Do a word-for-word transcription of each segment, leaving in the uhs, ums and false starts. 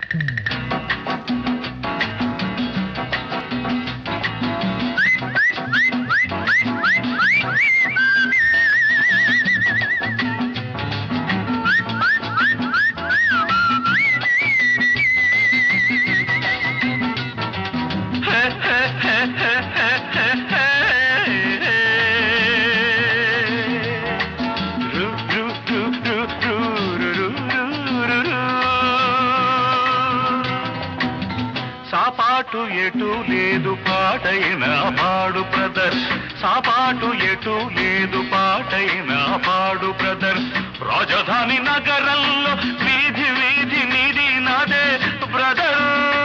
సాపాటు ఎటు లేదు పాటైన పాడు బ్రదర్, సాపాటు ఎటు లేదు పాటైన పాడు బ్రదర్. రాజధాని నగరంలో వీధి వీధి నీది నాదే బ్రదర్.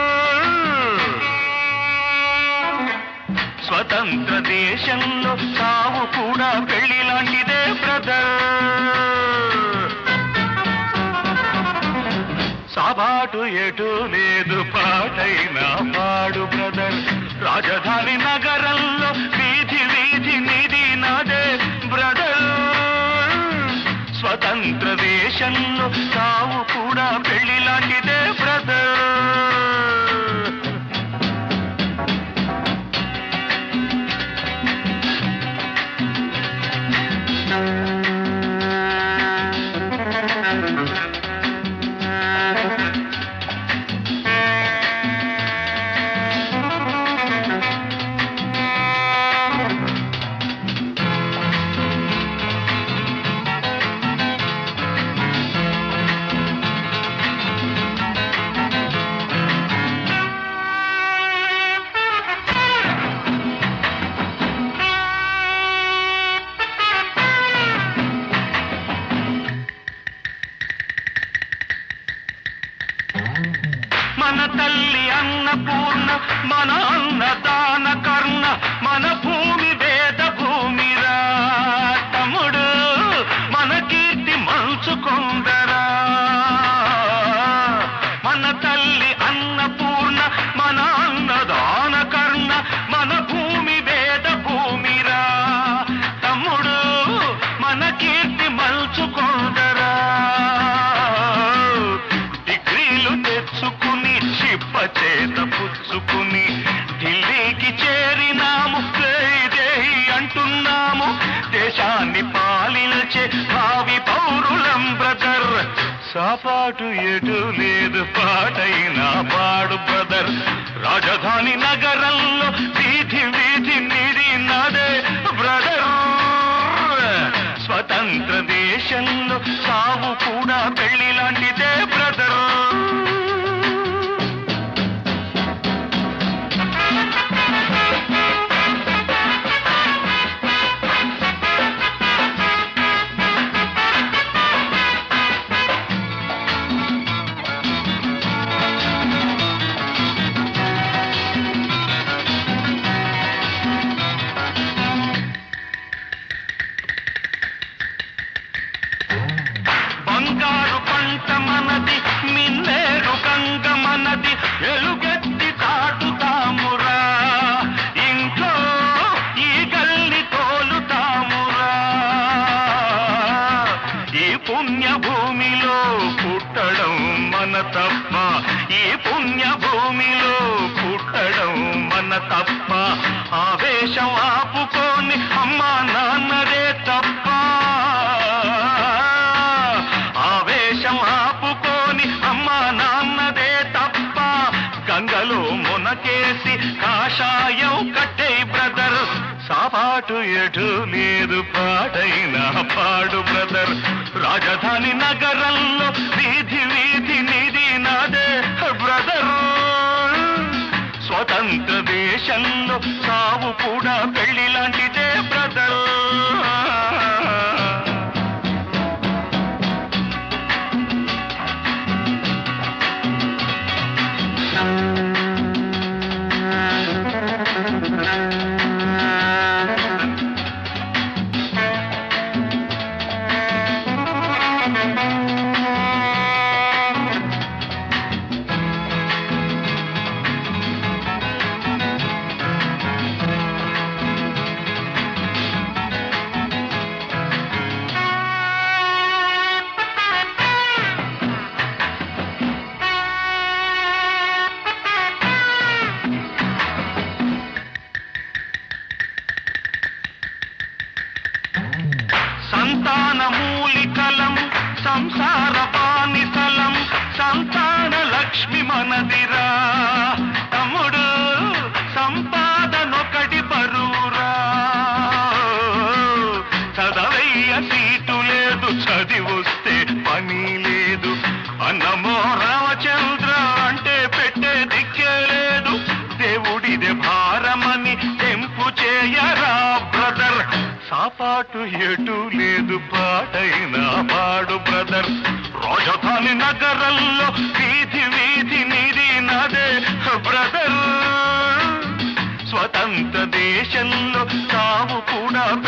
స్వతంత్ర దేశంలో సావు కూడా పెళ్లి లాంటిదే బ్రదర్. సాబాటు ఎటు లేదు పాటైన పాడు బ్రదర్. రాజధాని నగరంలో వీధి వీధి నీది నాదే బ్రదర్. స్వతంత్ర దేశంలో సావు కూడా పెళ్లి లాంటిదే బ్రదర్. మన తల్లి అన్నపూర్ణ, మన అన్నదాన కర్ణ, మన భూమి వేద భూమిరా తమ్ముడు, మన కీర్తి మంచుకొందరా. మన తల్లి అన్నపూర్ణ, మన అన్నదాన కర్ణ, మన భూమి వేద భూమిరా తమ్ముడు, మన కీర్తి మంచుకొందరా. తెచ్చుకుని చిప్ప చేత పుచ్చుకుని ఢిల్లీకి చేరినాము, దేహి అంటున్నాము. దేశాన్ని పాలించే భావి పౌరులం బ్రదర్. సాపాటు ఎటు లేదు పాటైన పాడు బ్రదర్. రాజధాని నగరంలో వీధి వీధి నీది నాదే బ్రదర్. స్వతంత్ర దేశంలో సావు కూడా పెళ్లి లాంటిదే బ్రదర్. బంగారు పంట మనది, మిన్నేరు గంగ మనది, ఎలుగెత్తి చాటుతామురా. ఇంట్లో ఈ గల్లి తోలుతామురా. ఈ పుణ్య భూమిలో పుట్టడం మన తప్ప, ఈ పుణ్య భూమిలో పుట్టడం మన తప్ప. ఆవేశం ఆపుకొని అమ్మా నాన్నదే తప్ప, ఆపుకోని అమ్మా నాన్నదే తప్ప. గంగలో మునకేసి కాషాయం కట్టే బ్రదర్. సాపాటు ఎటు లేదు పాటైన పాడు బ్రదర్. రాజధాని నగరంలో వీధి వీధి నీది నాదే బ్రదర్. స్వతంత్ర దేశంలో సావు కూడా పెళ్లి లాంటిదే బ్రదర్. సంతాన మూలికలం సంసార బానిసలం సంతాన లక్ష్మి మనదిరా తమ్ముడు సంపాదనొకటి బరువురా చదవయ్య సీటు లేదు చదివొస్తే పని లేదు అన్నమో రామచంద్ర అంటే పెట్టే దిక్కే లేదు దేవుడిదే భారమని తెంపు చేయరా బ్రదర్ సాపాటు ఎటు లేదు పాటైనా పాడు బ్రదర్ రాజధాని నగరంలో వీధి వీధి నిధి నదే బ్రదర్ స్వతంత్ర దేశంలో తావు కూడా